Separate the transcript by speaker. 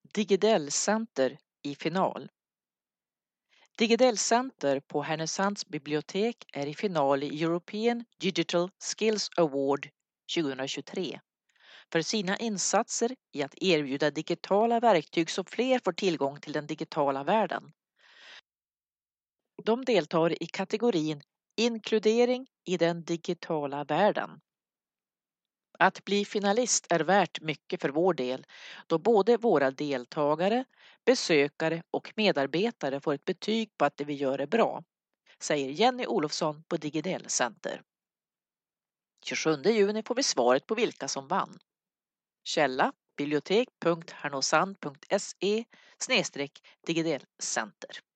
Speaker 1: Digidel Center i final. Digidel Center på Härnösands bibliotek är i final i European Digital Skills Award 2023 för sina insatser i att erbjuda digitala verktyg så fler får tillgång till den digitala världen. De deltar i kategorin Inkludering i den digitala världen. Att bli finalist är värt mycket för vår del, då både våra deltagare, besökare och medarbetare får ett betyg på att det vi gör är bra, säger Jenny Olofsson på Digidel Center. 27 juni får vi svaret på vilka som vann. Källa bibliotek.härnosand.se/Digidel Center.